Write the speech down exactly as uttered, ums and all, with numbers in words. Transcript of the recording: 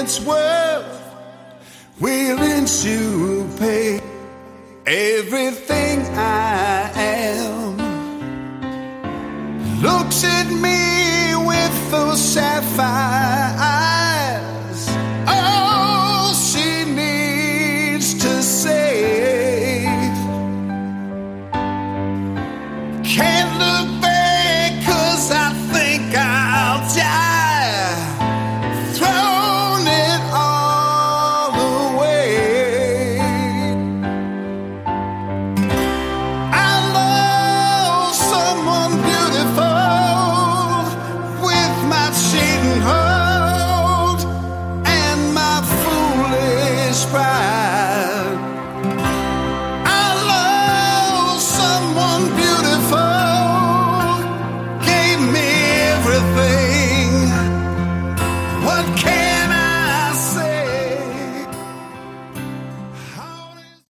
it's worth willing to pay. Everything I am looks at me with those sapphire eyes. All she needs to say, can't look back 'cause I think I'll die, thrown it all away. I lost someone beautiful with my cheating heart and my foolish pride. I lost someone beautiful, gave me everything. What can